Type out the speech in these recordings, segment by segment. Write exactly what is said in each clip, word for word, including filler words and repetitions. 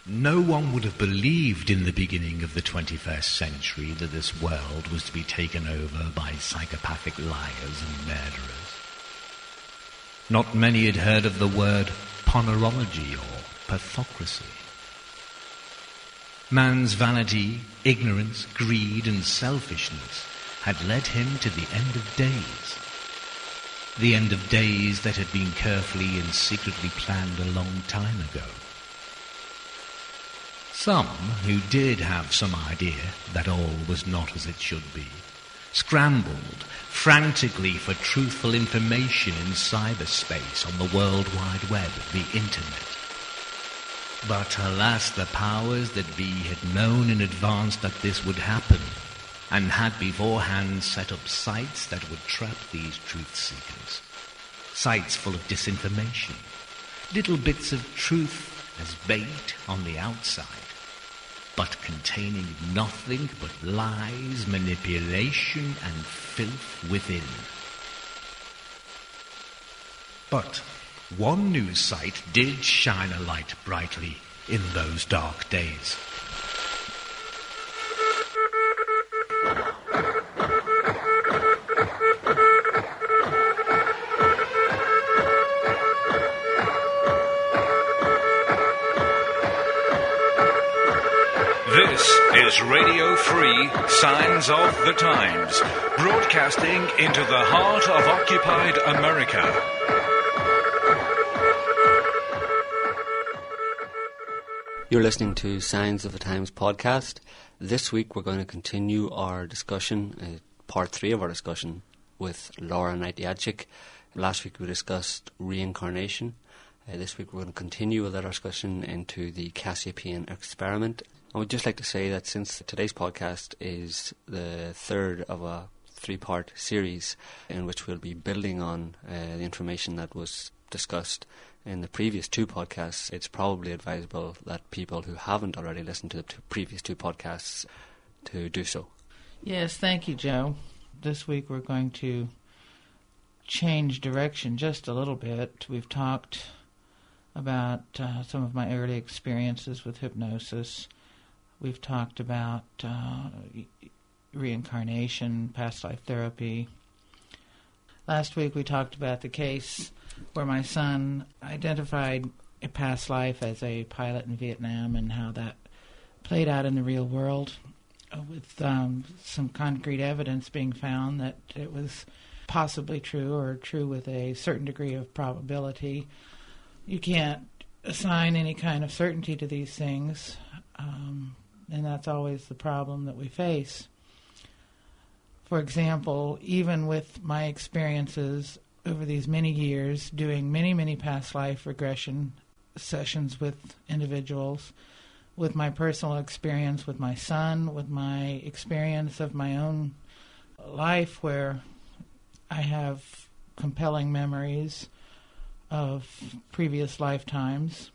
No one would have believed in the beginning of the twenty-first century that this world was to be taken over by psychopathic liars and murderers. Not many had heard of the word ponerology or pathocracy. Man's vanity, ignorance, greed and selfishness had led him to the end of days. The end of days that had been carefully and secretly planned a long time ago. Some who did have some idea that all was not as it should be, scrambled frantically for truthful information in cyberspace on the World Wide Web, the Internet. But alas, the powers that be had known in advance that this would happen, and had beforehand set up sites that would trap these truth-seekers. Sites full of disinformation, little bits of truth as bait on the outside, but containing nothing but lies, manipulation, and filth within. But one news site did shine a light brightly in those dark days. This is Radio Free Signs of the Times, broadcasting into the heart of occupied America. You're listening to Signs of the Times podcast. This week we're going to continue our discussion, uh, part three of our discussion with Laura Knight-Jadczyk. Last week we discussed reincarnation. Uh, this week we're going to continue with our discussion into the Cassiopean experiment. I would just like to say that since today's podcast is the third of a three-part series in which we'll be building on uh, the information that was discussed in the previous two podcasts, it's probably advisable that people who haven't already listened to the two previous two podcasts to do so. Yes, thank you, Joe. This week we're going to change direction just a little bit. We've talked about uh, some of my early experiences with hypnosis. We've talked about uh, reincarnation, past life therapy. Last week we talked about the case where my son identified a past life as a pilot in Vietnam and how that played out in the real world, uh, with um, some concrete evidence being found that it was possibly true or true with a certain degree of probability. You can't assign any kind of certainty to these things. Um, And that's always the problem that we face. For example, even with my experiences over these many years, doing many, many past life regression sessions with individuals, with my personal experience with my son, with my experience of my own life where I have compelling memories of previous lifetimes,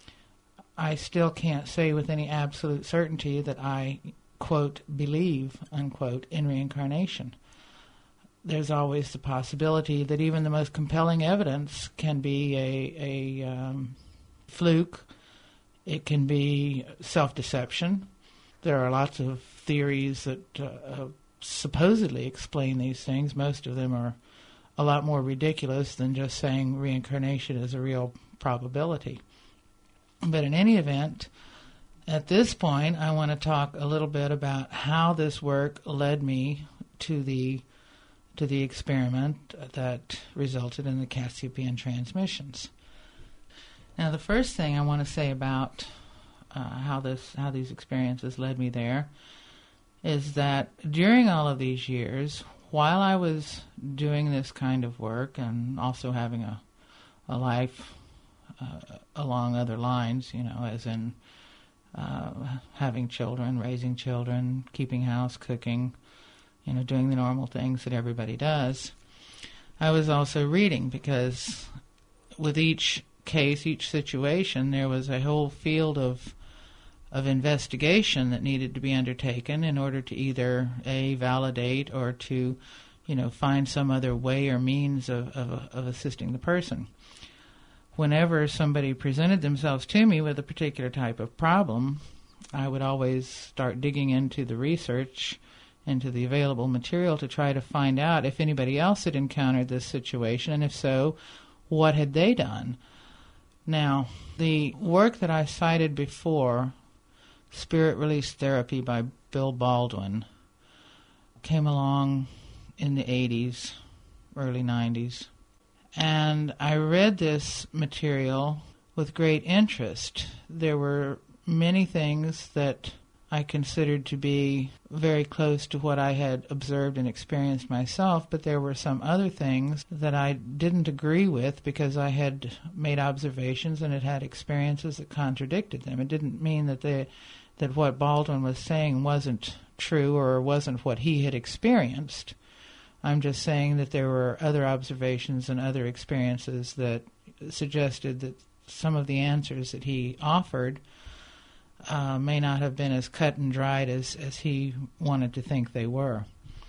I still can't say with any absolute certainty that I, quote, believe, unquote, in reincarnation. There's always the possibility that even the most compelling evidence can be a, a um, fluke. It can be self-deception. There are lots of theories that uh, supposedly explain these things. Most of them are a lot more ridiculous than just saying reincarnation is a real probability. But in any event, at this point, I want to talk a little bit about how this work led me to the to the experiment that resulted in the Cassiopean transmissions. Now, the first thing I want to say about uh, how this how these experiences led me there is that during all of these years, while I was doing this kind of work and also having a a life Uh, along other lines, you know, as in uh, having children, raising children, keeping house, cooking, you know, doing the normal things that everybody does. I was also reading because with each case, each situation, there was a whole field of of investigation that needed to be undertaken in order to either A, validate or to, you know, find some other way or means of, of, of assisting the person. whenever somebody presented themselves to me with a particular type of problem, I would always start digging into the research, into the available material to try to find out if anybody else had encountered this situation, and if so, what had they done. Now, the work that I cited before, Spirit Release Therapy by Bill Baldwin, came along in the eighties, early nineties. And I read this material with great interest. There were many things that I considered to be very close to what I had observed and experienced myself, but there were some other things that I didn't agree with because I had made observations and had had experiences that contradicted them. It didn't mean that they, that what Baldwin was saying wasn't true or wasn't what he had experienced. I'm just saying that there were other observations and other experiences that suggested that some of the answers that he offered uh, may not have been as cut and dried as, as he wanted to think they were.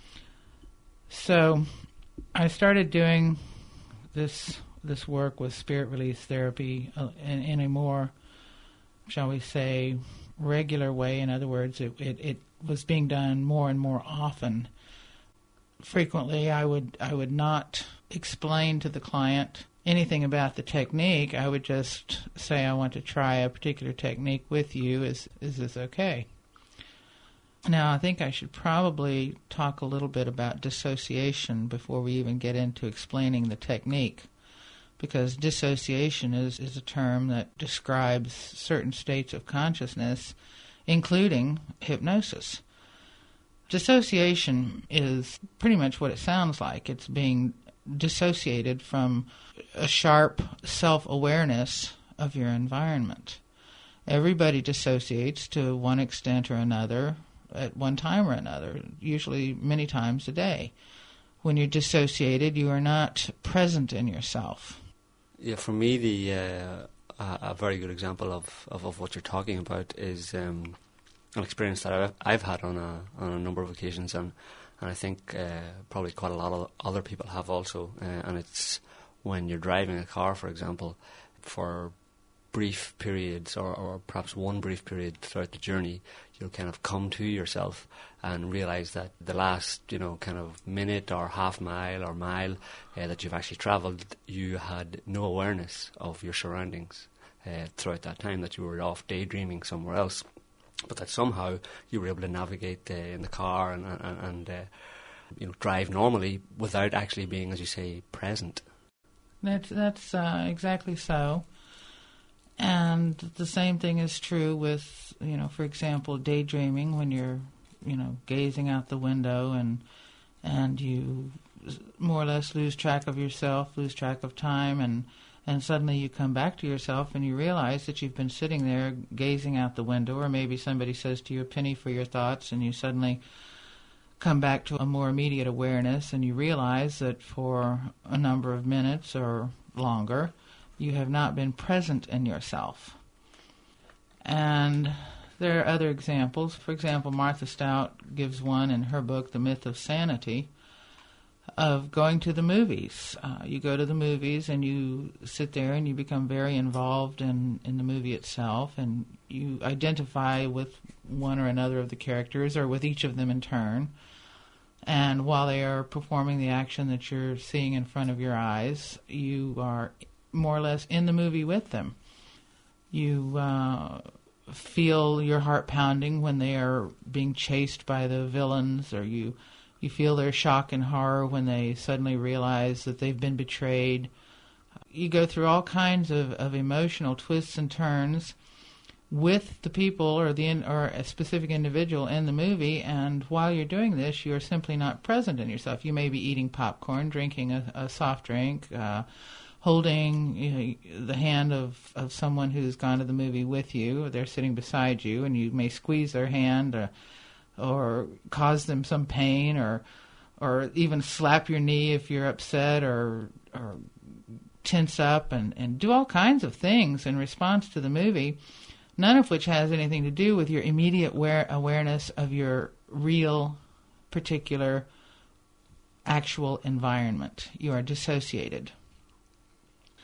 So I started doing this this work with Spirit Release Therapy uh, in, in a more, shall we say, regular way. In other words, it, it, it was being done more and more often. Frequently, I would I would not explain to the client anything about the technique. I would just say, I want to try a particular technique with you. Is is this okay? Now, I think I should probably talk a little bit about dissociation before we even get into explaining the technique, because dissociation is, is a term that describes certain states of consciousness, including hypnosis. Dissociation is pretty much what it sounds like. It's being dissociated from a sharp self-awareness of your environment. Everybody dissociates to one extent or another at one time or another, usually many times a day. When you're dissociated, you are not present in yourself. Yeah, for me, the uh, a very good example of, of, of what you're talking about is um, an experience that I've, I've had on a on a number of occasions, and, and I think uh, probably quite a lot of other people have also. Uh, and it's when you're driving a car, for example, for brief periods, or, or perhaps one brief period throughout the journey, you'll kind of come to yourself and realise that the last, you know, kind of minute or half mile or mile uh, that you've actually travelled, you had no awareness of your surroundings uh, throughout that time, that you were off daydreaming somewhere else, but that somehow you were able to navigate uh, in the car and, and, and uh, you know, drive normally without actually being, as you say, present. That's, that's uh, exactly so. And the same thing is true with, you know, for example, daydreaming, when you're, you know, gazing out the window and and you more or less lose track of yourself, lose track of time, and, and suddenly you come back to yourself and you realize that you've been sitting there gazing out the window, or maybe somebody says to you, a penny for your thoughts, and you suddenly come back to a more immediate awareness and you realize that for a number of minutes or longer, you have not been present in yourself. And there are other examples. For example, Martha Stout gives one in her book, The Myth of Sanity, of going to the movies. Uh, you go to the movies and you sit there and you become very involved in, in the movie itself, and you identify with one or another of the characters, or with each of them in turn. And while they are performing the action that you're seeing in front of your eyes, you are more or less in the movie with them. You uh, feel your heart pounding when they are being chased by the villains, or you you feel their shock and horror when they suddenly realize that they've been betrayed. You go through all kinds of, of emotional twists and turns with the people or the in, or a specific individual in the movie, and while you're doing this, you're simply not present in yourself. You may be eating popcorn, drinking a, a soft drink, uh, holding, you know, the hand of, of someone who's gone to the movie with you. They're sitting beside you, and you may squeeze their hand or, or cause them some pain, or or even slap your knee if you're upset, or or tense up and, and do all kinds of things in response to the movie, none of which has anything to do with your immediate aware- awareness of your real, particular, actual environment. You are dissociated.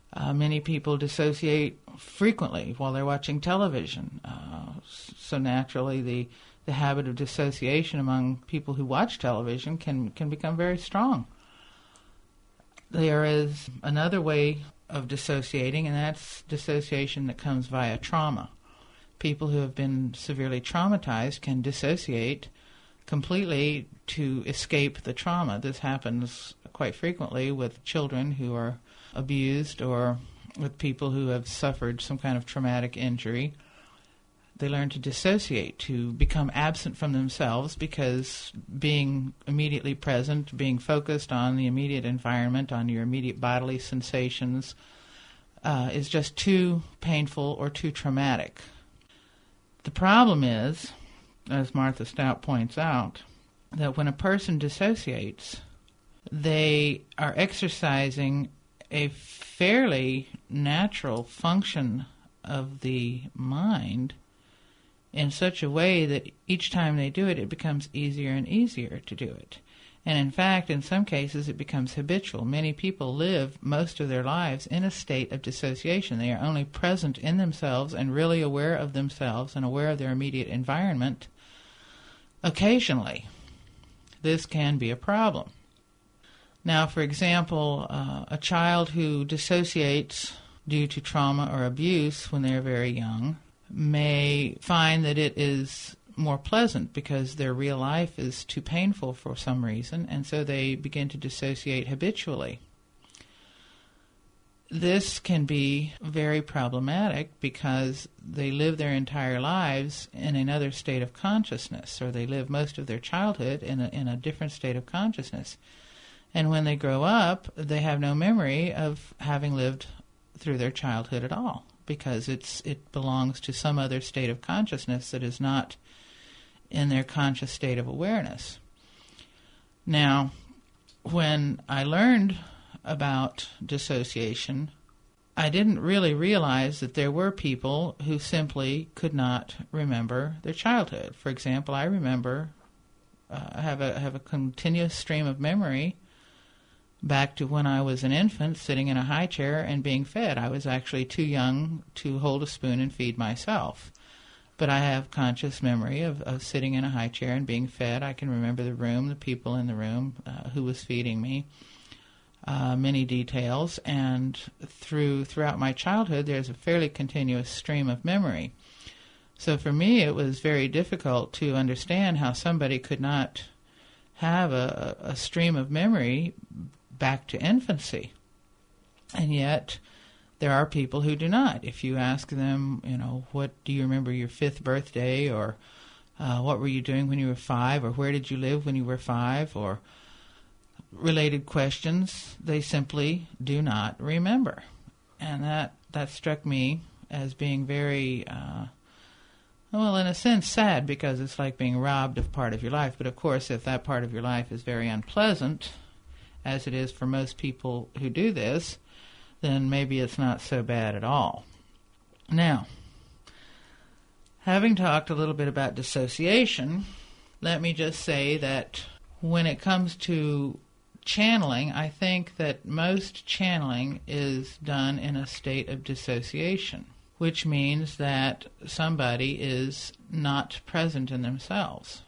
Uh, many people dissociate frequently while they're watching television. Uh, so naturally, the, the habit of dissociation among people who watch television can, can become very strong. There is another way of dissociating, and that's dissociation that comes via trauma. People who have been severely traumatized can dissociate completely to escape the trauma. This happens quite frequently with children who are abused or with people who have suffered some kind of traumatic injury. They learn to dissociate, to become absent from themselves, because being immediately present, being focused on the immediate environment, on your immediate bodily sensations, uh, is just too painful or too traumatic. The problem is, as Martha Stout points out, that when a person dissociates, they are exercising a fairly natural function of the mind in such a way that each time they do it, it becomes easier and easier to do it. And in fact, in some cases, it becomes habitual. Many people live most of their lives in a state of dissociation. They are only present in themselves and really aware of themselves and aware of their immediate environment occasionally. This can be a problem. Now, for example, uh, a child who dissociates due to trauma or abuse when they're very young may find that it is more pleasant because their real life is too painful for some reason, and so they begin to dissociate habitually. This can be very problematic because they live their entire lives in another state of consciousness, or they live most of their childhood in a, in a different state of consciousness. And when they grow up, they have no memory of having lived through their childhood at all, because it's it belongs to some other state of consciousness that is not in their conscious state of awareness. Now, when I learned about dissociation, I didn't really realize that there were people who simply could not remember their childhood. For example, I remember uh, I have a have a continuous stream of memory back to when I was an infant sitting in a high chair and being fed. I was actually too young to hold a spoon and feed myself. But I have conscious memory of, of sitting in a high chair and being fed. I can remember the room, the people in the room, uh, who was feeding me, uh, many details. And through throughout my childhood, there's a fairly continuous stream of memory. So for me, it was very difficult to understand how somebody could not have a, a stream of memory back to infancy. And yet, there are people who do not. If you ask them, you know, what do you remember your fifth birthday, or uh, what were you doing when you were five, or where did you live when you were five, or related questions, they simply do not remember. And that, that struck me as being very, uh, well, in a sense, sad, because it's like being robbed of part of your life. But of course, if that part of your life is very unpleasant, as it is for most people who do this, then maybe it's not so bad at all. Now, having talked a little bit about dissociation, let me just say that when it comes to channeling, I think that most channeling is done in a state of dissociation, which means that somebody is not present in themselves.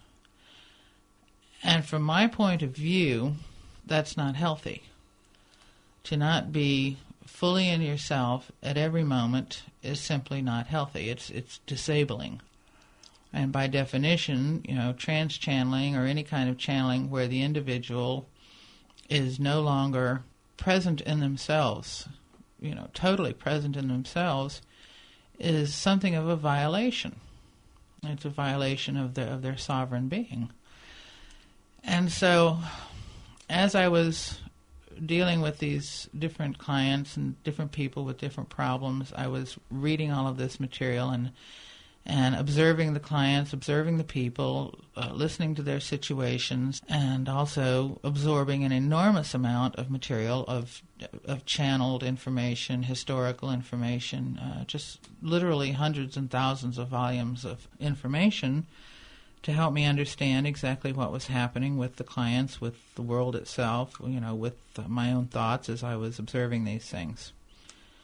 And from my point of view, that's not healthy. To not be fully in yourself at every moment is simply not healthy. It's it's disabling. And by definition, you know, trans-channeling or any kind of channeling where the individual is no longer present in themselves, you know, totally present in themselves, is something of a violation. It's a violation of their, of their sovereign being. And so, as I was dealing with these different clients and different people with different problems, I was reading all of this material and and observing the clients, observing the people, uh, listening to their situations, and also absorbing an enormous amount of material of of channeled information, historical information, uh, just literally hundreds and thousands of volumes of information to help me understand exactly what was happening with the clients, with the world itself, you know, with my own thoughts as I was observing these things.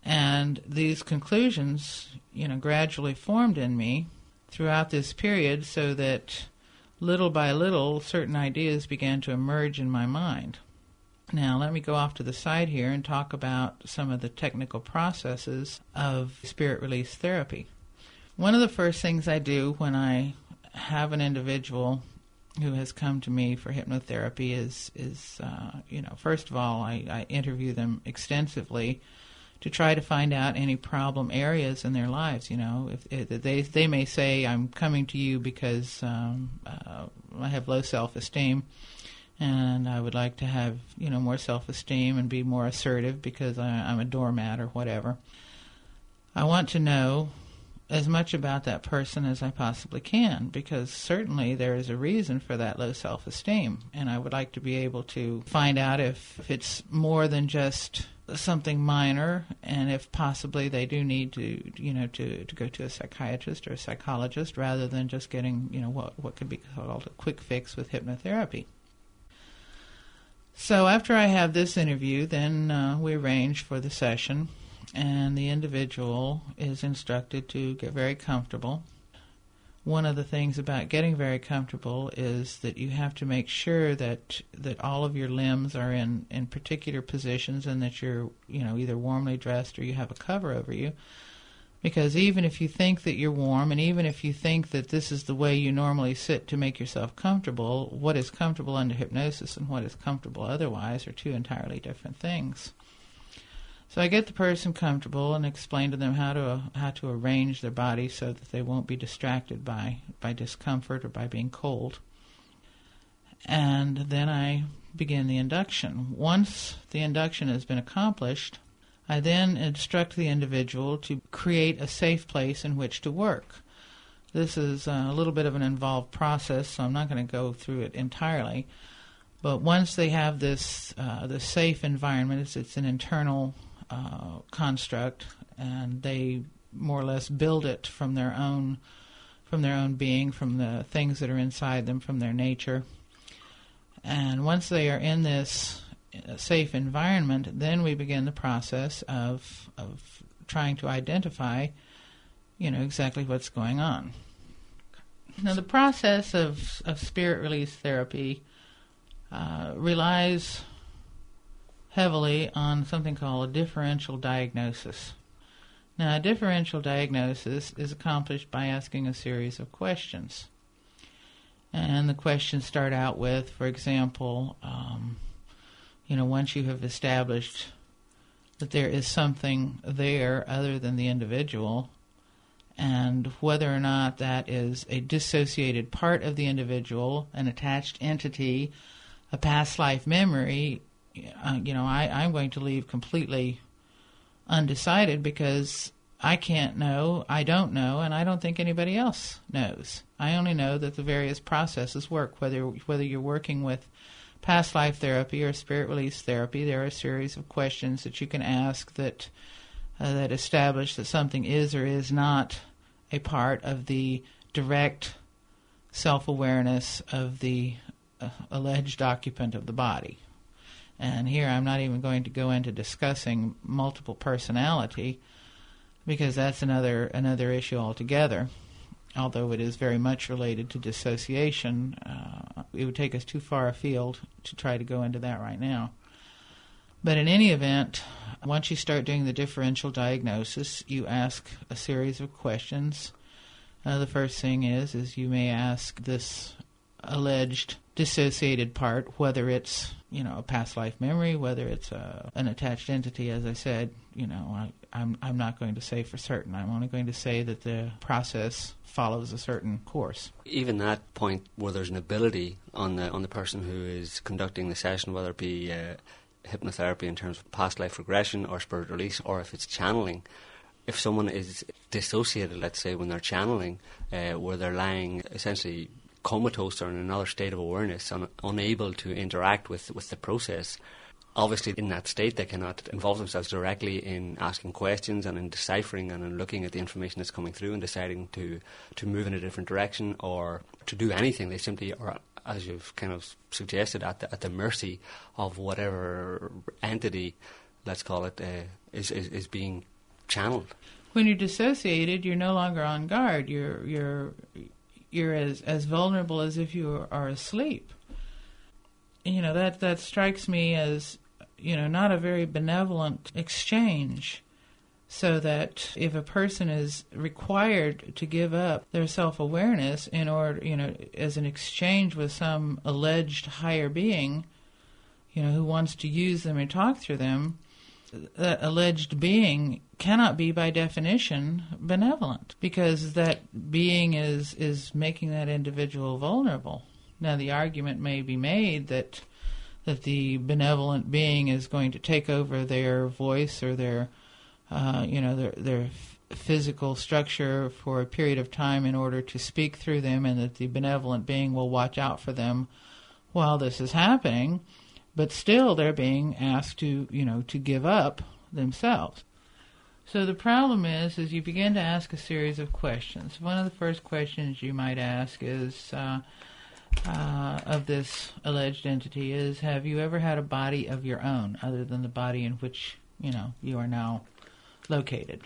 And these conclusions, you know, gradually formed in me throughout this period, so that little by little certain ideas began to emerge in my mind. Now, let me go off to the side here and talk about some of the technical processes of spirit release therapy. One of the first things I do when I have an individual who has come to me for hypnotherapy is, is uh, you know, first of all, I, I interview them extensively to try to find out any problem areas in their lives. You know, if, if they they may say, I'm coming to you because um, uh, I have low self-esteem, and I would like to have, you know, more self-esteem and be more assertive because I, I'm a doormat or whatever. I want to know as much about that person as I possibly can, because certainly there is a reason for that low self-esteem, and I would like to be able to find out if, if it's more than just something minor, and if possibly they do need to, you know, to, to go to a psychiatrist or a psychologist rather than just getting, you know, what, what could be called a quick fix with hypnotherapy. So after I have this interview, then uh, we arrange for the session, and the individual is instructed to get very comfortable. One of the things about getting very comfortable is that you have to make sure that that all of your limbs are in, in particular positions, and that you're, you know, either warmly dressed or you have a cover over you. Because even if you think that you're warm, and even if you think that this is the way you normally sit to make yourself comfortable, what is comfortable under hypnosis and what is comfortable otherwise are two entirely different things. So I get the person comfortable and explain to them how to uh, how to arrange their body so that they won't be distracted by, by discomfort or by being cold. And then I begin the induction. Once the induction has been accomplished, I then instruct the individual to create a safe place in which to work. This is a little bit of an involved process, so I'm not going to go through it entirely. But once they have this uh, the safe environment, it's, it's an internal uh, construct, and they more or less build it from their own from their own being, from the things that are inside them, from their nature. And once they are in this safe environment, then we begin the process of of trying to identify, you know, exactly what's going on. Now, the process of, of spirit release therapy uh, relies heavily on something called a differential diagnosis. Now, a differential diagnosis is accomplished by asking a series of questions. And the questions start out with, for example, um, you know, once you have established that there is something there other than the individual, and whether or not that is a dissociated part of the individual, an attached entity, a past life memory, uh, you know, I, I'm going to leave completely undecided, because I can't know, I don't know, and I don't think anybody else knows. I only know that the various processes work. Whether whether you're working with past life therapy or spirit release therapy, there are a series of questions that you can ask that uh, that establish that something is or is not a part of the direct self-awareness of the uh, alleged occupant of the body. And here I'm not even going to go into discussing multiple personality, because that's another another issue altogether. Although it is very much related to dissociation, uh, it would take us too far afield to try to go into that right now. But in any event, once you start doing the differential diagnosis, you ask a series of questions. Uh, the first thing is, is you may ask this alleged dissociated part, whether it's, you know, a past life memory, whether it's a, an attached entity. As I said, you know, I, I'm I'm not going to say for certain. I'm only going to say that the process follows a certain course. Even that point where there's an ability on the on the person who is conducting the session, whether it be uh, hypnotherapy in terms of past life regression or spirit release, or if it's channeling, if someone is dissociated, let's say when they're channeling, uh, where they're lying essentially comatose or in another state of awareness, un- unable to interact with, with the process, obviously in that state they cannot involve themselves directly in asking questions and in deciphering and in looking at the information that's coming through and deciding to, to move in a different direction or to do anything. They simply are, as you've kind of suggested, at the, at the mercy of whatever entity, let's call it, uh, is, is, is being channeled. When you're dissociated, you're no longer on guard. You're you're you're as, as vulnerable as if you are asleep. You know, that that strikes me as, you know, not a very benevolent exchange. So that if a person is required to give up their self-awareness in order, you know, as an exchange with some alleged higher being, you know, who wants to use them and talk through them, that alleged being cannot be by definition benevolent, because that being is, is making that individual vulnerable. Now, the argument may be made that that the benevolent being is going to take over their voice or their Uh, you know, their their f- physical structure for a period of time in order to speak through them, and that the benevolent being will watch out for them while this is happening. But still, they're being asked to, you know, to give up themselves. So the problem is, is you begin to ask a series of questions. One of the first questions you might ask is, uh, uh, of this alleged entity is, have you ever had a body of your own, other than the body in which, you know, you are now located?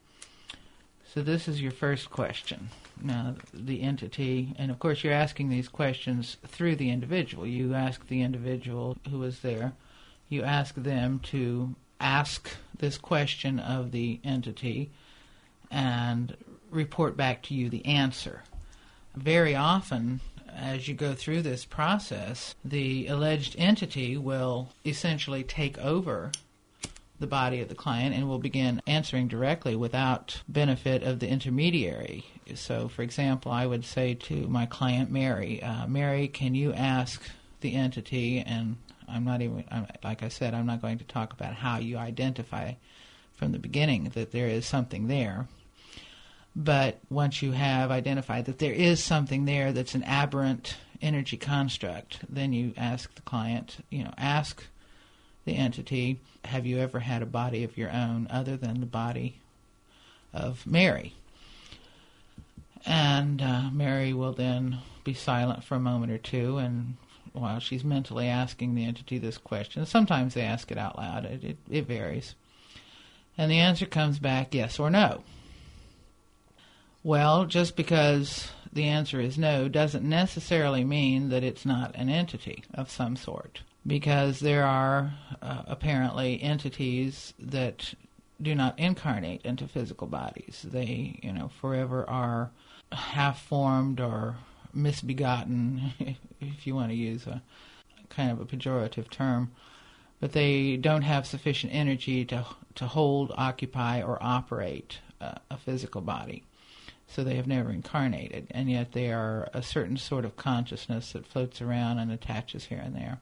So this is your first question. Now, the entity, and of course you're asking these questions through the individual. You ask the individual who is there, you ask them to ask this question of the entity and report back to you the answer. Very often, as you go through this process, the alleged entity will essentially take over the body of the client and will begin answering directly without benefit of the intermediary. So, for example, I would say to my client, Mary, uh, Mary, can you ask the entity, and I'm not even, I'm, like I said, I'm not going to talk about how you identify from the beginning that there is something there. But once you have identified that there is something there that's an aberrant energy construct, then you ask the client, you know, ask the entity, have you ever had a body of your own other than the body of Mary? And uh, Mary will then be silent for a moment or two, and while she's mentally asking the entity this question, sometimes they ask it out loud, it, it, it varies, and the answer comes back yes or no. Well, just because the answer is no doesn't necessarily mean that it's not an entity of some sort, because there are uh, apparently entities that do not incarnate into physical bodies. They, you know, forever are half-formed or misbegotten, if you want to use a kind of a pejorative term, but they don't have sufficient energy to to hold, occupy, or operate uh, a physical body. So they have never incarnated, and yet they are a certain sort of consciousness that floats around and attaches here and there.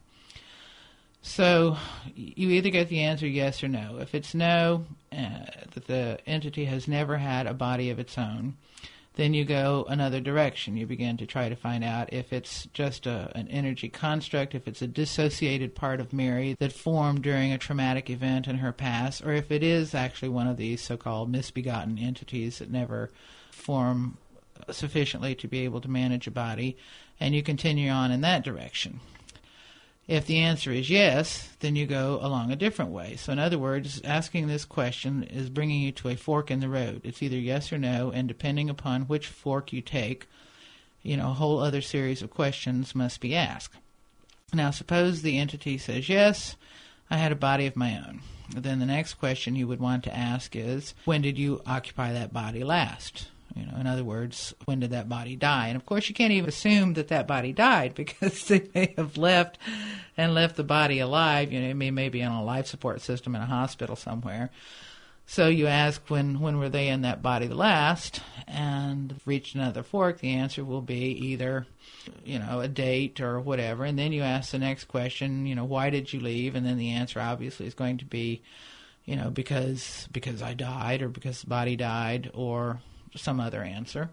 So you either get the answer yes or no. If it's no, uh, that the entity has never had a body of its own, then you go another direction. You begin to try to find out if it's just a, an energy construct, if it's a dissociated part of Mary that formed during a traumatic event in her past, or if it is actually one of these so-called misbegotten entities that never form sufficiently to be able to manage a body, and you continue on in that direction. If the answer is yes, then you go along a different way. So in other words, asking this question is bringing you to a fork in the road. It's either yes or no, and depending upon which fork you take, you know, a whole other series of questions must be asked. Now, suppose the entity says, yes, I had a body of my own. Then the next question you would want to ask is, when did you occupy that body last? You know, in other words, when did that body die? And of course, you can't even assume that that body died, because they may have left and left the body alive. You know, it may, may be on a life support system in a hospital somewhere. So you ask, when when were they in that body last? And reach another fork, the answer will be either, you know, a date or whatever. And then you ask the next question, you know, why did you leave? And then the answer obviously is going to be, you know, because because I died, or because the body died, or some other answer.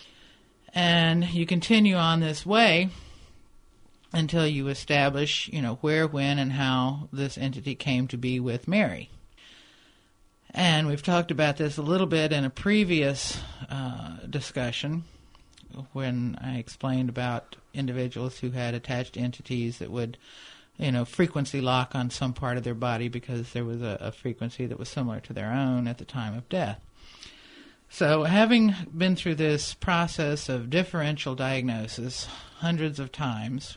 And you continue on this way until you establish, you know, where, when, and how this entity came to be with Mary. And we've talked about this a little bit in a previous uh, discussion when I explained about individuals who had attached entities that would you know, frequency lock on some part of their body because there was a, a frequency that was similar to their own at the time of death. So having been through this process of differential diagnosis hundreds of times,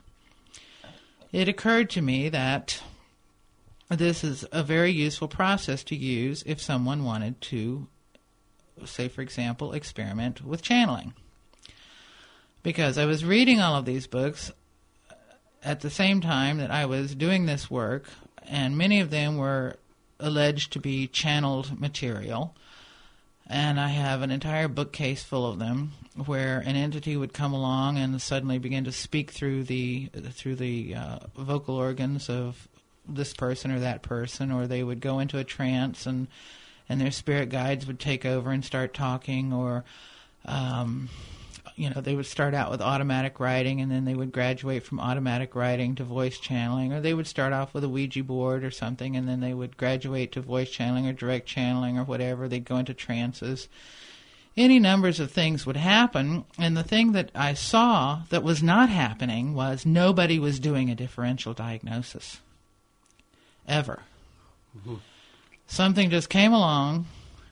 it occurred to me that this is a very useful process to use if someone wanted to, say, for example, experiment with channeling. Because I was reading all of these books at the same time that I was doing this work, and many of them were alleged to be channeled material. And I have an entire bookcase full of them where an entity would come along and suddenly begin to speak through the through the uh, vocal organs of this person or that person, or they would go into a trance and and their spirit guides would take over and start talking, or um, you know, they would start out with automatic writing and then they would graduate from automatic writing to voice channeling, or they would start off with a Ouija board or something and then they would graduate to voice channeling or direct channeling or whatever. They'd go into trances. Any numbers of things would happen, and the thing that I saw that was not happening was nobody was doing a differential diagnosis. Ever. Mm-hmm. Something just came along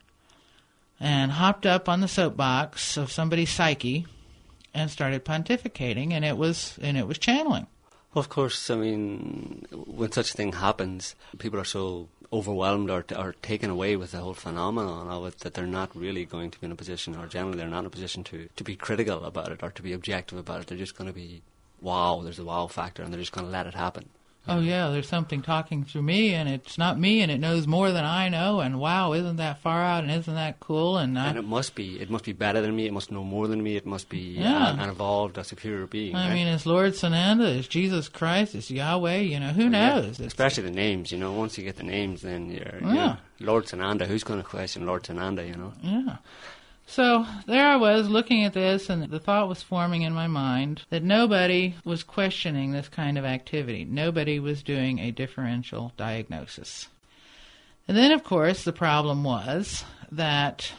and hopped up on the soapbox of somebody's psyche and started pontificating, and it was and it was channeling. Well, of course, I mean, when such a thing happens, people are so overwhelmed or, or taken away with the whole phenomenon of it that they're not really going to be in a position, or generally they're not in a position to, to be critical about it or to be objective about it. They're just going to be, wow, there's a wow factor, and they're just going to let it happen. Oh, yeah, there's something talking through me, and it's not me, and it knows more than I know, and wow, isn't that far out, and isn't that cool? And, I, and it must be. It must be better than me. It must know more than me. It must be yeah. an, an evolved, a superior being. I right? mean, it's Lord Sananda, it's Jesus Christ, it's Yahweh, you know, who knows? Yeah. Especially the names, you know. Once you get the names, then you're, yeah. you're Lord Sananda. Who's going to question Lord Sananda, you know? Yeah. So there I was looking at this, and the thought was forming in my mind that nobody was questioning this kind of activity. Nobody was doing a differential diagnosis. And then, of course, the problem was that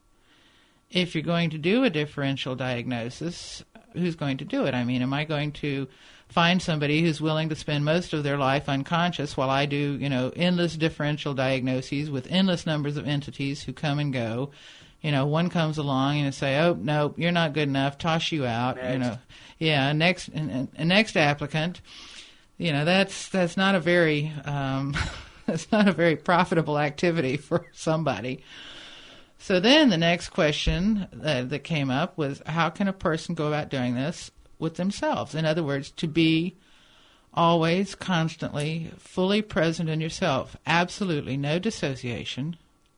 if you're going to do a differential diagnosis, who's going to do it? I mean, am I going to find somebody who's willing to spend most of their life unconscious while I do, you know, endless differential diagnoses with endless numbers of entities who come and go? You know, one comes along and say, "Oh no, you're not good enough. Toss you out." Next. You know, yeah. Next, and, and next applicant. You know, that's that's not a very um, that's not a very profitable activity for somebody. So then the next question that, that came up was, how can a person go about doing this with themselves? In other words, to be always, constantly, fully present in yourself, absolutely no dissociation.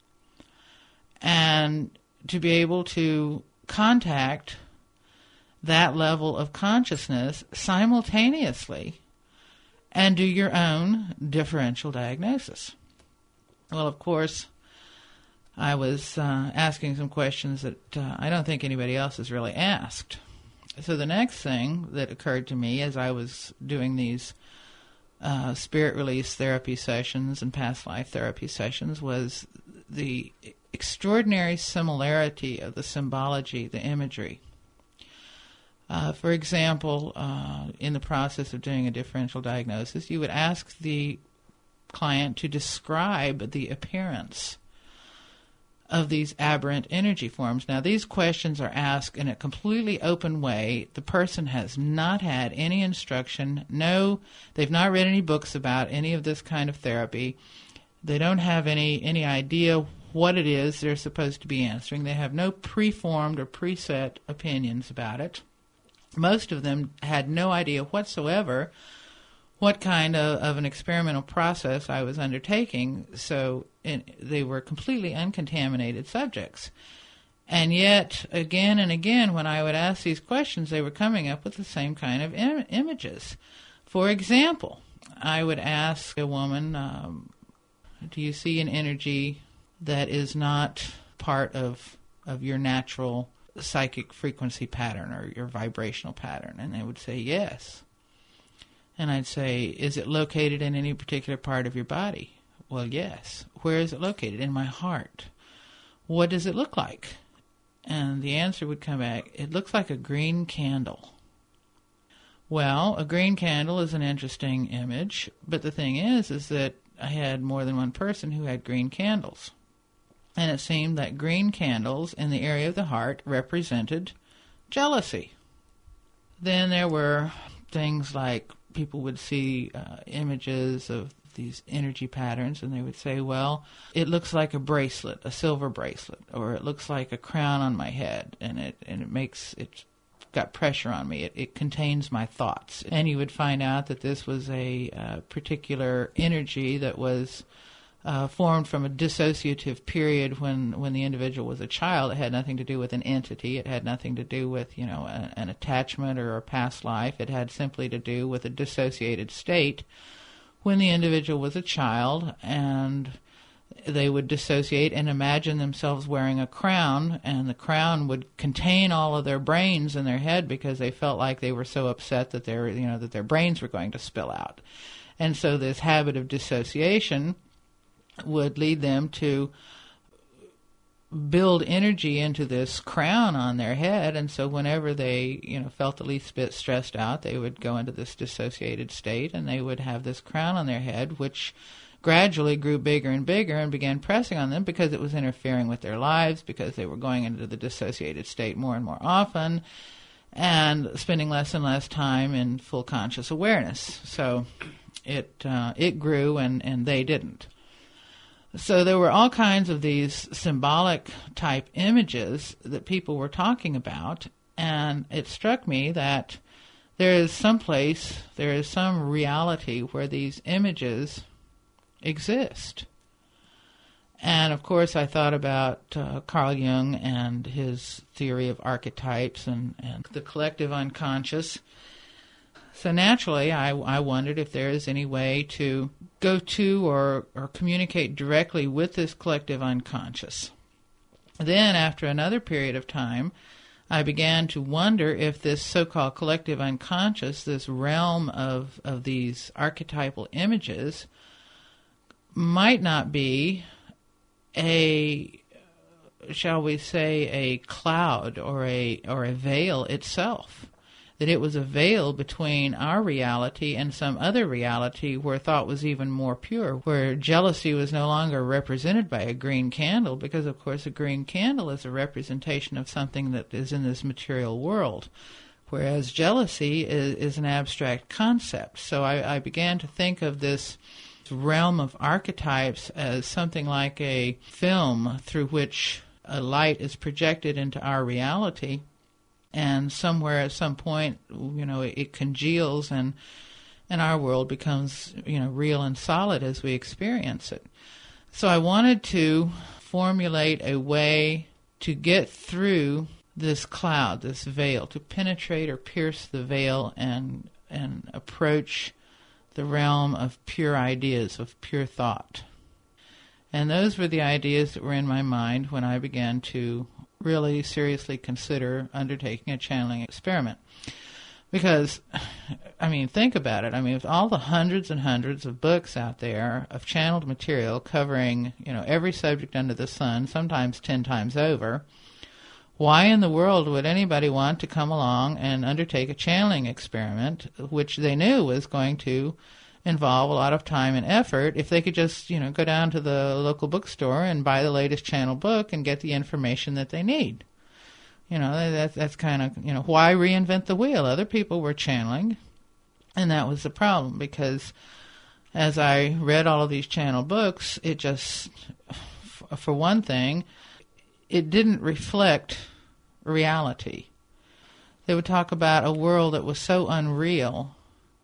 And to be able to contact that level of consciousness simultaneously and do your own differential diagnosis. Well, of course, I was uh, asking some questions that uh, I don't think anybody else has really asked. So the next thing that occurred to me as I was doing these uh, spirit release therapy sessions and past life therapy sessions was the extraordinary similarity of the symbology, the imagery. Uh, for example, uh, in the process of doing a differential diagnosis, you would ask the client to describe the appearance of these aberrant energy forms. Now, these questions are asked in a completely open way. The person has not had any instruction. No, they've not read any books about any of this kind of therapy. They don't have any, any idea what it is they're supposed to be answering. They have no preformed or preset opinions about it. Most of them had no idea whatsoever what kind of, of an experimental process I was undertaking, so in, they were completely uncontaminated subjects. And yet, again and again, when I would ask these questions, they were coming up with the same kind of im- images. For example, I would ask a woman, um, do you see an energy that is not part of of your natural psychic frequency pattern or your vibrational pattern? And they would say yes. And I'd say, is it located in any particular part of your body? Well, yes. Where is it located? In my heart. What does it look like? And the answer would come back, it looks like a green candle. Well, a green candle is an interesting image, but the thing is, is that I had more than one person who had green candles. And it seemed that green candles in the area of the heart represented jealousy. Then there were things like people would see uh, images of these energy patterns, and they would say, well, it looks like a bracelet, a silver bracelet, or it looks like a crown on my head, and it and it makes it got pressure on me. It, it contains my thoughts. And you would find out that this was a uh, particular energy that was uh, formed from a dissociative period when, when the individual was a child. It had nothing to do with an entity. It had nothing to do with, you know, a, an attachment or a past life. It had simply to do with a dissociated state when the individual was a child, and they would dissociate and imagine themselves wearing a crown, and the crown would contain all of their brains in their head because they felt like they were so upset that their, you know, that their brains were going to spill out. And so this habit of dissociation would lead them to build energy into this crown on their head, and so whenever they, you know, felt the least bit stressed out, they would go into this dissociated state, and they would have this crown on their head, which gradually grew bigger and bigger and began pressing on them because it was interfering with their lives, because they were going into the dissociated state more and more often and spending less and less time in full conscious awareness. So it uh, it grew, and, and they didn't. So there were all kinds of these symbolic type images that people were talking about, and it struck me that there is some place, there is some reality where these images exist. And of course I thought about uh, Carl Jung and his theory of archetypes and, and the collective unconscious. So naturally, I, I wondered if there is any way to go to or, or communicate directly with this collective unconscious. Then, after another period of time, I began to wonder if this so-called collective unconscious, this realm of, of these archetypal images, might not be a, shall we say, a cloud or a or a veil itself. That it was a veil between our reality and some other reality where thought was even more pure, where jealousy was no longer represented by a green candle, because, of course, a green candle is a representation of something that is in this material world, whereas jealousy is, is an abstract concept. So I, I began to think of this realm of archetypes as something like a film through which a light is projected into our reality, and somewhere at some point, you know, it, it congeals and and our world becomes, you know, real and solid as we experience it. So I wanted to formulate a way to get through this cloud, this veil, to penetrate or pierce the veil and and approach the realm of pure ideas, of pure thought. And those were the ideas that were in my mind when I began to really seriously consider undertaking a channeling experiment. Because, I mean, think about it. I mean, with all the hundreds and hundreds of books out there of channeled material covering, you know, every subject under the sun, sometimes ten times over, why in the world would anybody want to come along and undertake a channeling experiment, which they knew was going to involve a lot of time and effort, if they could just, you know, go down to the local bookstore and buy the latest channel book and get the information that they need? You know, that, that's kind of, you know, why reinvent the wheel? Other people were channeling, and that was the problem, because as I read all of these channel books, it just, for one thing, it didn't reflect reality. They would talk about a world that was so unreal,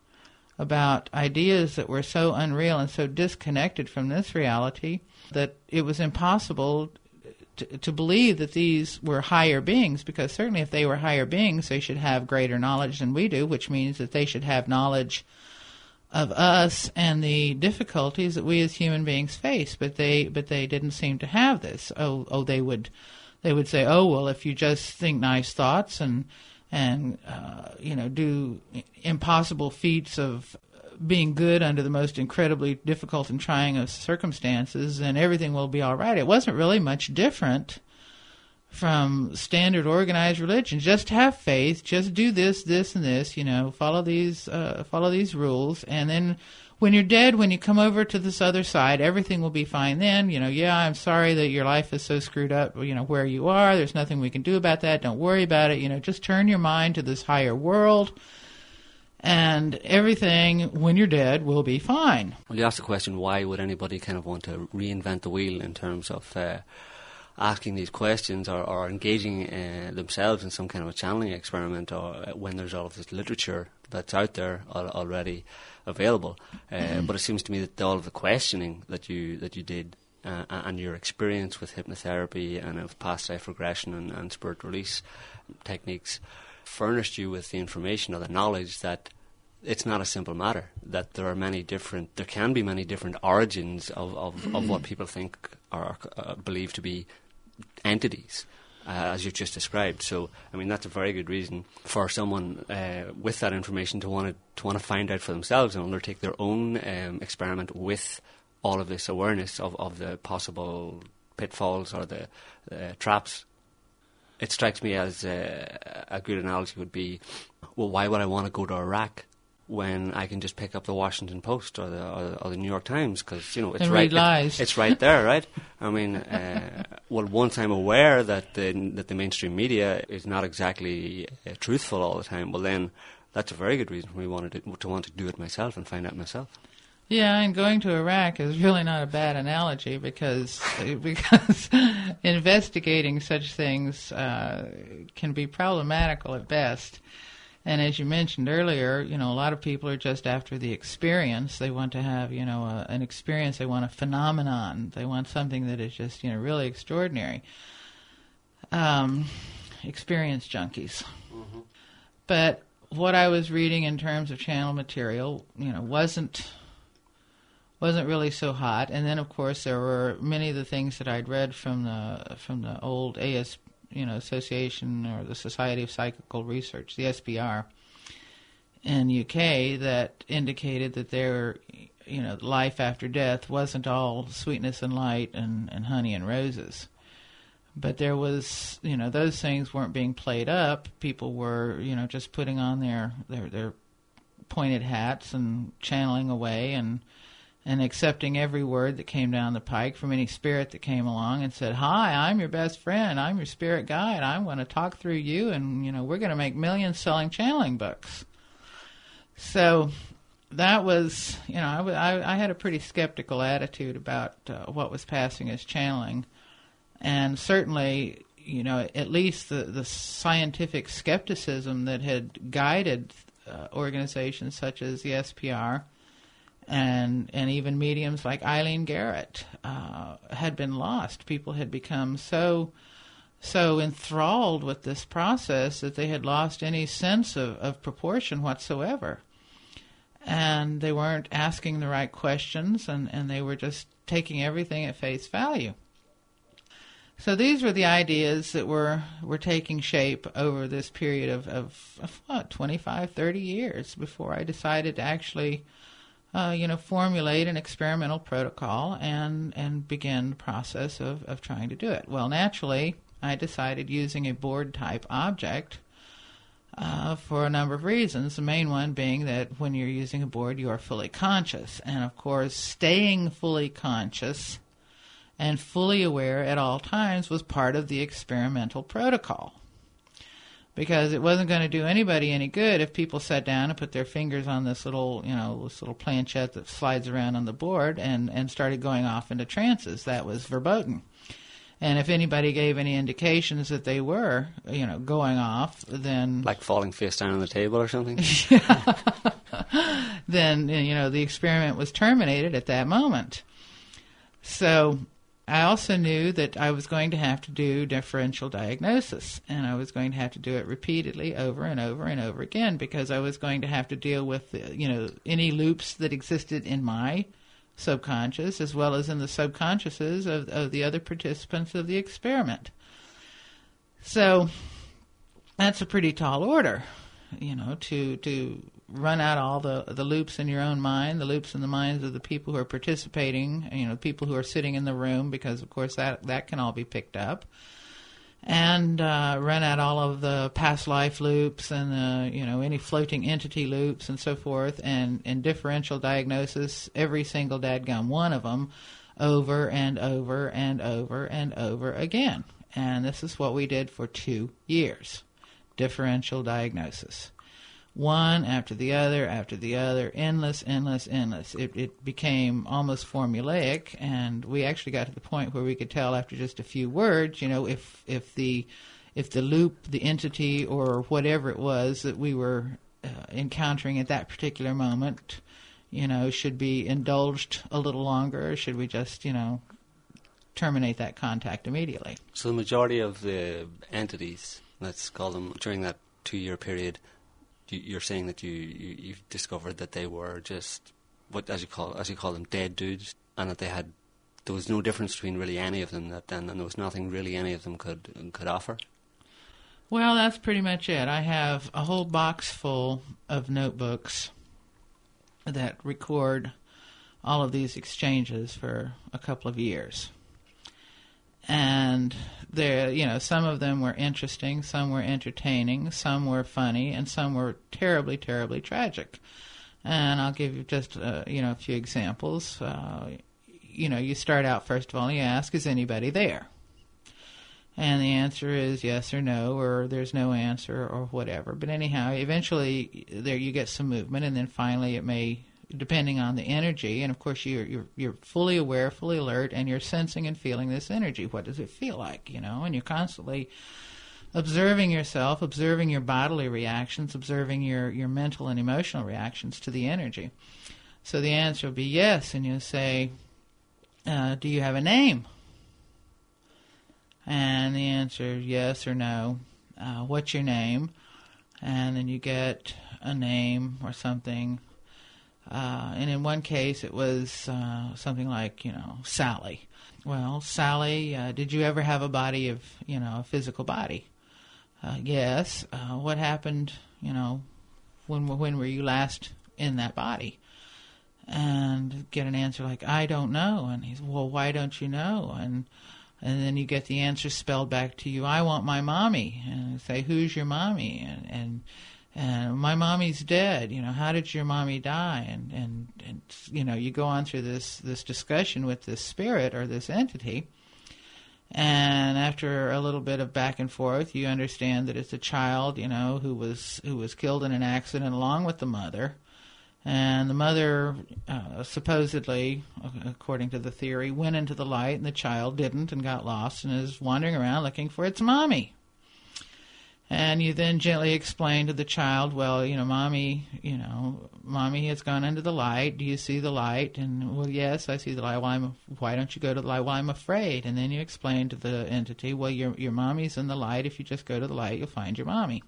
about ideas that were so unreal and so disconnected from this reality that it was impossible to, to believe that these were higher beings, because certainly if they were higher beings, they should have greater knowledge than we do, which means that they should have knowledge of us and the difficulties that we as human beings face, but they but they didn't seem to have this. Oh, oh, they would they would say, oh, well, if you just think nice thoughts and and uh, you know, do impossible feats of being good under the most incredibly difficult and trying of circumstances, then everything will be all right. It wasn't really much different from standard organized religion. Just have faith. Just do this, this, and this. You know, follow these, uh, follow these rules, and then when you're dead, when you come over to this other side, everything will be fine then. You know, yeah, I'm sorry that your life is so screwed up, you know, where you are. There's nothing we can do about that. Don't worry about it. You know, just turn your mind to this higher world, and everything, when you're dead, will be fine. Well, you asked the question, why would anybody kind of want to reinvent the wheel in terms of uh, asking these questions or, or engaging uh, themselves in some kind of a channeling experiment, or uh, when there's all of this literature that's out there al- already available. Uh, mm-hmm. But it seems to me that all of the questioning that you that you did uh, and your experience with hypnotherapy and of past life regression and, and spirit release techniques furnished you with the information or the knowledge that it's not a simple matter, that there are many different, there can be many different origins of, of, mm-hmm. of what people think are uh, believed to be entities. Uh, as you've just described. So, I mean, that's a very good reason for someone uh, with that information to want to to want to find out for themselves and undertake their own um, experiment with all of this awareness of, of the possible pitfalls or the uh, traps. It strikes me as uh, a good analogy would be, well, why would I want to go to Iraq when I can just pick up the Washington Post or the or, or the New York Times, because you know it's and right read lies. It, it's right there, right? I mean, uh, well, once I'm aware that the that the mainstream media is not exactly uh, truthful all the time, well, then that's a very good reason for me wanted to, to want to do it myself and find out myself. Yeah, and going to Iraq is really not a bad analogy because because investigating such things uh, can be problematical at best. And as you mentioned earlier, you know, a lot of people are just after the experience. They want to have, you know, a, an experience. They want a phenomenon. They want something that is just, you know, really extraordinary. Um, experience junkies. Mm-hmm. But what I was reading in terms of channel material, you know, wasn't wasn't really so hot. And then, of course, there were many of the things that I'd read from the from the old A S P. You know, Association or the Society of Psychical Research, the S P R, in U K, that indicated that there, you know, life after death wasn't all sweetness and light and, and honey and roses. But there was, you know, those things weren't being played up. People were, you know, just putting on their, their, their pointed hats and channeling away and and accepting every word that came down the pike from any spirit that came along and said, "Hi, I'm your best friend. I'm your spirit guide. I'm going to talk through you, and, you know, we're going to make millions selling channeling books." So that was, you know, I, w- I, I had a pretty skeptical attitude about uh, what was passing as channeling. And certainly, you know, at least the, the scientific skepticism that had guided uh, organizations such as the S P R and and even mediums like Eileen Garrett uh, had been lost. People had become so so enthralled with this process that they had lost any sense of, of proportion whatsoever. And they weren't asking the right questions, and, and they were just taking everything at face value. So these were the ideas that were, were taking shape over this period of, of, of what, twenty-five, thirty years before I decided to actually Uh, you know, formulate an experimental protocol and, and begin the process of, of trying to do it. Well, naturally, I decided using a board-type object uh, for a number of reasons, the main one being that when you're using a board, you are fully conscious. And, of course, staying fully conscious and fully aware at all times was part of the experimental protocol. Because it wasn't going to do anybody any good if people sat down and put their fingers on this little, you know, this little planchette that slides around on the board and, and started going off into trances. That was verboten. And if anybody gave any indications that they were, you know, going off, then... Like falling face down on the table or something? Then, you know, the experiment was terminated at that moment. So I also knew that I was going to have to do differential diagnosis, and I was going to have to do it repeatedly over and over and over again, because I was going to have to deal with, you know, any loops that existed in my subconscious as well as in the subconsciouses of, of the other participants of the experiment. So that's a pretty tall order, you know, to to run out all the, the loops in your own mind, the loops in the minds of the people who are participating, you know, people who are sitting in the room, because, of course, that, that can all be picked up. and uh, run out all of the past life loops and uh, you know any floating entity loops and so forth, and, and differential diagnosis, every single dadgum one of them, over and over and over and over again. And this is what we did for two years. Differential diagnosis. One after the other, after the other, endless, endless, endless. It, it became almost formulaic, and we actually got to the point where we could tell after just a few words, you know, if if the if the loop, the entity, or whatever it was that we were uh, encountering at that particular moment, you know, should be indulged a little longer, or should we just, you know, terminate that contact immediately. So the majority of the entities, let's call them, during that two-year period, you're saying that you, you you've discovered that they were just what as you call as you call them dead dudes, and that they had there was no difference between really any of them, that then and there was nothing really any of them could could offer. Well, that's pretty much it. I have a whole box full of notebooks that record all of these exchanges for a couple of years. And there, you know, some of them were interesting, some were entertaining, some were funny, and some were terribly, terribly tragic. And I'll give you just, uh, you know, a few examples. Uh, you know, you start out, first of all, and you ask, is anybody there? And the answer is yes or no, or there's no answer, or whatever. But anyhow, eventually there you get some movement, and then finally it may, depending on the energy, and of course you're, you're you're fully aware, fully alert, and you're sensing and feeling this energy. What does it feel like, you know? And you're constantly observing yourself, observing your bodily reactions, observing your, your mental and emotional reactions to the energy. So the answer will be yes, and you'll say, uh, do you have a name? And the answer is yes or no. Uh, what's your name? And then you get a name or something. Uh, and in one case, it was uh, something like, you know, Sally. Well, Sally, uh, did you ever have a body of, you know, a physical body? Uh, yes. Uh, what happened, you know, when when were you last in that body? And get an answer like, I don't know. And he's, well, why don't you know? And and then you get the answer spelled back to you, I want my mommy. And you say, who's your mommy? And and And my mommy's dead. You know, how did your mommy die? And, and, and you know, you go on through this, this discussion with this spirit or this entity. And after a little bit of back and forth, you understand that it's a child, you know, who was who was killed in an accident along with the mother. And the mother, uh, supposedly, according to the theory, went into the light, and the child didn't and got lost and is wandering around looking for its mommy. And you then gently explain to the child, well, you know, mommy, you know, mommy has gone into the light. Do you see the light? And, well, yes, I see the light. Well, I'm, why don't you go to the light? Well, I'm afraid. And then you explain to the entity, well, your your mommy's in the light. If you just go to the light, you'll find your mommy.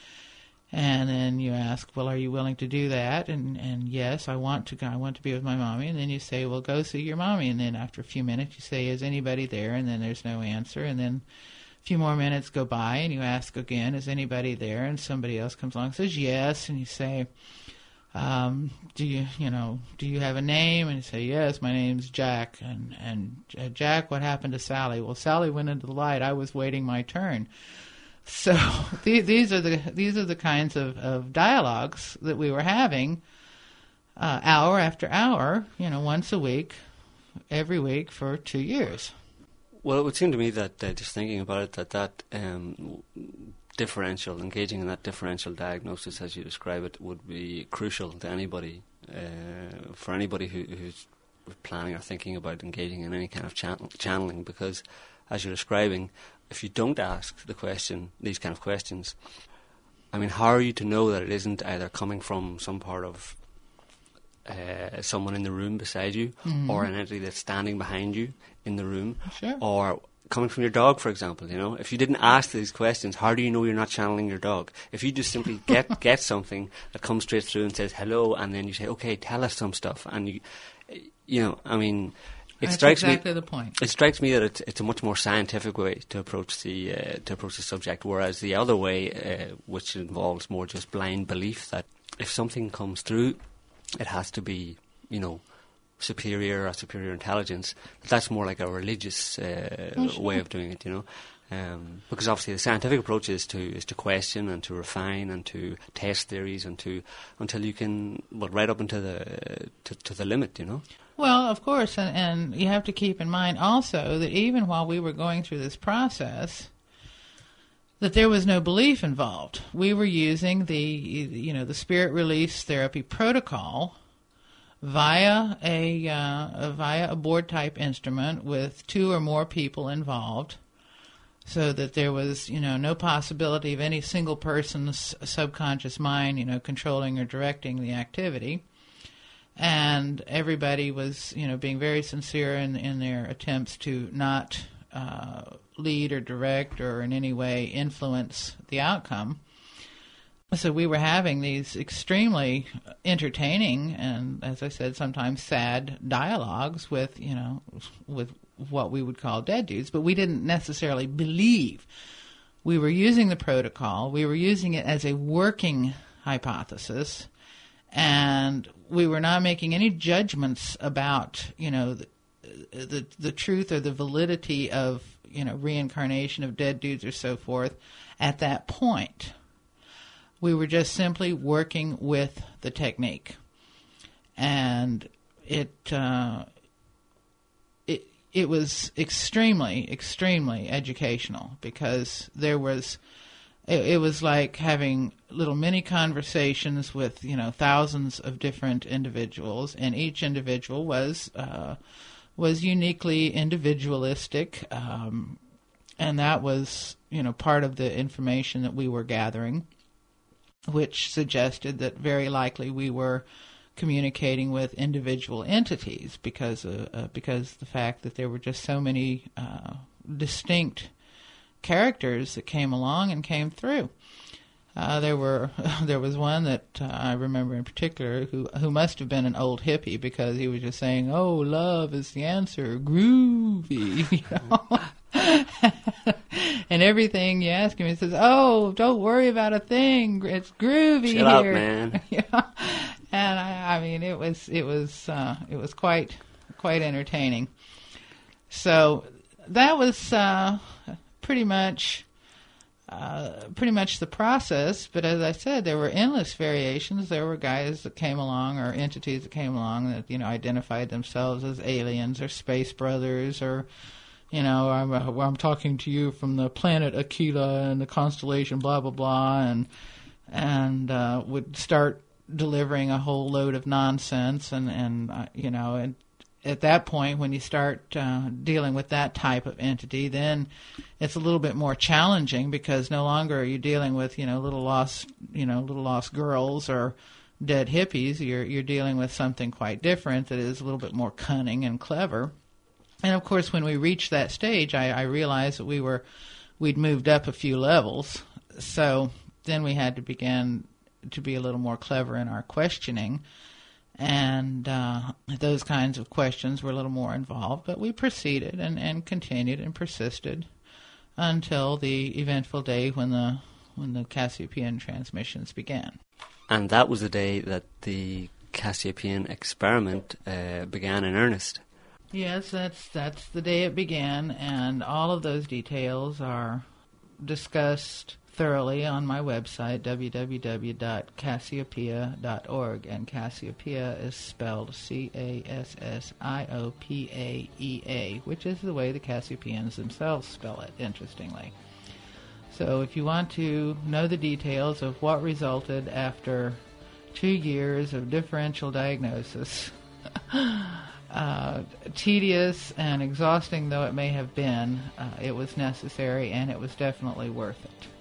And then you ask, well, are you willing to do that? And and yes, I want to. I want to be with my mommy. And then you say, well, go see your mommy. And then after a few minutes, you say, is anybody there? And then there's no answer. And then a few more minutes go by, and you ask again, is anybody there? And somebody else comes along and says yes. And you say, um, do you, you know, do you have a name? And you say, yes, my name's Jack. And and uh, Jack, what happened to Sally? Well, Sally went into the light. I was waiting my turn. So th- these are the these are the kinds of, of dialogues that we were having, uh, hour after hour, you know, once a week, every week for two years. Well, it would seem to me that, uh, just thinking about it, that that um, differential, engaging in that differential diagnosis, as you describe it, would be crucial to anybody, uh, for anybody who, who's planning or thinking about engaging in any kind of channel, channeling, because, as you're describing, if you don't ask the question, these kind of questions, I mean, how are you to know that it isn't either coming from some part of uh, someone in the room beside you, mm-hmm. or an entity that's standing behind you in the room, sure. or coming from your dog, for example? You know, if you didn't ask these questions, how do you know you're not channeling your dog? If you just simply get get something that comes straight through and says hello, and then you say, okay, tell us some stuff, and you, you know, I mean. It That's strikes exactly me, the point. It strikes me that it's, it's a much more scientific way to approach the uh, to approach the subject, whereas the other way, uh, which involves more just blind belief that if something comes through, it has to be, you know, superior or superior intelligence. That's more like a religious uh, oh, sure. way of doing it, you know. Um, because obviously the scientific approach is to is to question and to refine and to test theories and to until you can well right up into the to, to the limit, you know. Well, of course, and, and you have to keep in mind also that even while we were going through this process, that there was no belief involved. We were using the you know the spirit release therapy protocol via a uh, via a board type instrument with two or more people involved, so that there was, you know, no possibility of any single person's subconscious mind, you know, controlling or directing the activity. And everybody was, you know, being very sincere in, in their attempts to not uh, lead or direct or in any way influence the outcome. So we were having these extremely entertaining and, as I said, sometimes sad dialogues with, you know, with what we would call dead dudes, but we didn't necessarily believe. We were using the protocol. We were using it as a working hypothesis, and we were not making any judgments about, you know, the, the, the truth or the validity of, you know, reincarnation of dead dudes or so forth at that point. We were just simply working with the technique, and it uh, it it was extremely, extremely educational, because there was it, it was like having little mini conversations with, you know, thousands of different individuals, and each individual was uh, was uniquely individualistic, um, and that was, you know, part of the information that we were gathering, which suggested that very likely we were communicating with individual entities because of, uh, because the fact that there were just so many uh, distinct characters that came along and came through. Uh, there were there was one that uh, I remember in particular who who must have been an old hippie, because he was just saying, "Oh, love is the answer, groovy," you know. And everything you ask him, he says, "Oh, don't worry about a thing. It's groovy Chill here." out, man. Yeah. And I, I mean, it was it was uh, it was quite quite entertaining. So that was uh, pretty much uh, pretty much the process. But as I said, there were endless variations. There were guys that came along, or entities that came along, that, you know, identified themselves as aliens or space brothers, or, you know, I'm, uh, I'm talking to you from the planet Aquila and the constellation blah blah blah, and and uh, would start delivering a whole load of nonsense, and and uh, you know, and at that point, when you start uh, dealing with that type of entity, then it's a little bit more challenging, because no longer are you dealing with, you know, little lost, you know, little lost girls or dead hippies. You're you're dealing with something quite different that is a little bit more cunning and clever. And of course, when we reached that stage, I, I realized that we were we'd moved up a few levels. So then we had to begin to be a little more clever in our questioning, and uh, those kinds of questions were a little more involved. But we proceeded and, and continued and persisted until the eventful day when the when the Cassiopeian transmissions began. And that was the day that the Cassiopeian experiment uh, began in earnest. Yes, that's that's the day it began, and all of those details are discussed thoroughly on my website, w w w dot cassiopeia dot org, and Cassiopeia is spelled C A S S I O P A E A, which is the way the Cassiopeians themselves spell it, interestingly. So if you want to know the details of what resulted after two years of differential diagnosis, uh, tedious and exhausting though it may have been, uh, it was necessary, and it was definitely worth it.